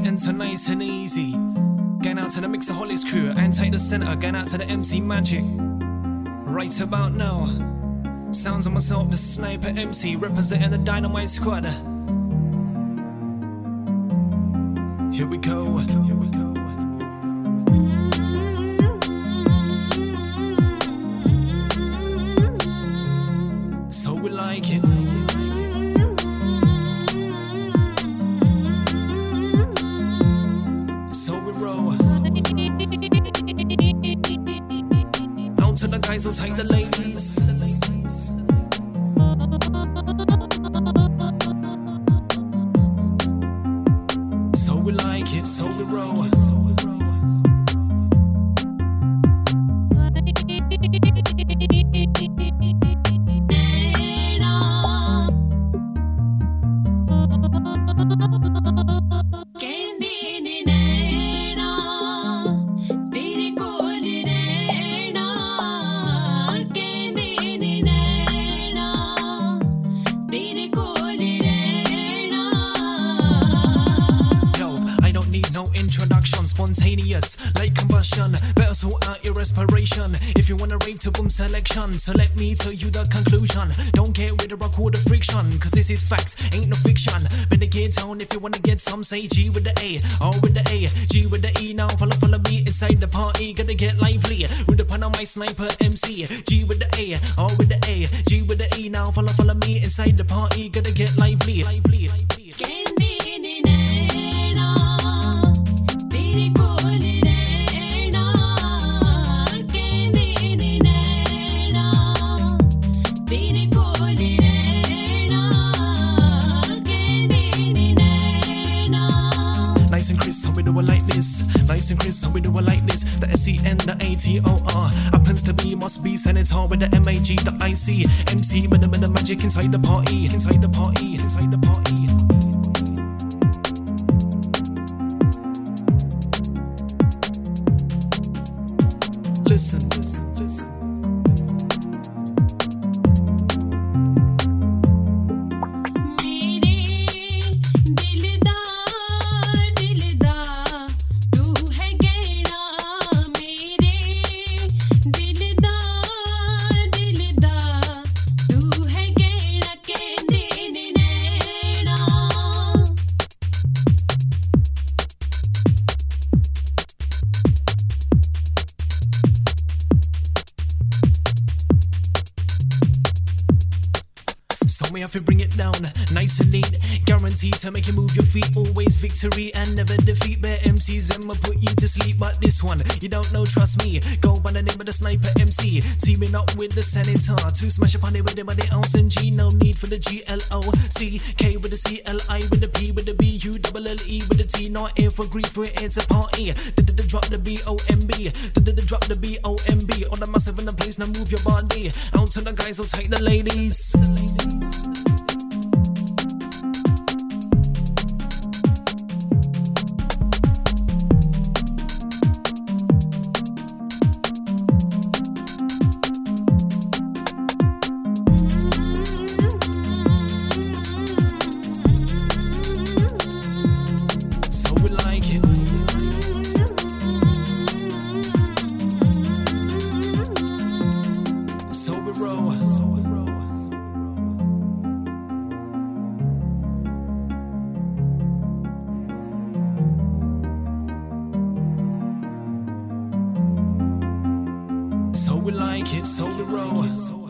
enter nice and easy. Going out to the Mixaholics crew and take the center. Going out to the MC Magic. Right about now, sounds of myself, the Sniper MC, representing the Dynamite Squad. Here we go. Here we go. So we like it. So we roll. Out to the guys who'll take the ladies. So we like it, so we roll. Spontaneous, like combustion. Better sort out your respiration. If you wanna rate to boom selection, so let me tell you the conclusion. Don't get rid of rock or the friction, cause this is facts, ain't no fiction. Better get down if you wanna get some. Say G with the A, R with the A, G with the E. Now follow me inside the party. Gotta get lively with the pan on my Sniper MC. G with the A, R with the A, G with the E. Now follow me inside the party. Gotta get lively. Nice and crisp, how we do it like this. Nice and crisp, how we do it like this. The SEN, the ATOR happens to be, must be Senator with the MAG, the IC, MC with the magic inside the party, inside the party, inside the party. Listen, listen, listen. So we have to bring it down, nice and neat. Guaranteed to make you move your feet. Always victory and never defeat. Bare MCs and will put you to sleep. But this one, you don't know, trust me. Go by the name of the Sniper MC. Teaming up with the Senator to smash up on it with anybody else and G. No need for the GLOC. K with the CLI with the P with the B U double LE with the T. Not here for grief, we're here to party. Drop the BOMB. Drop the BOMB. On the massive in the place, now move your body. Out to the guys who'll take the ladies. So we like it. So we roll. So we like it, so we roll.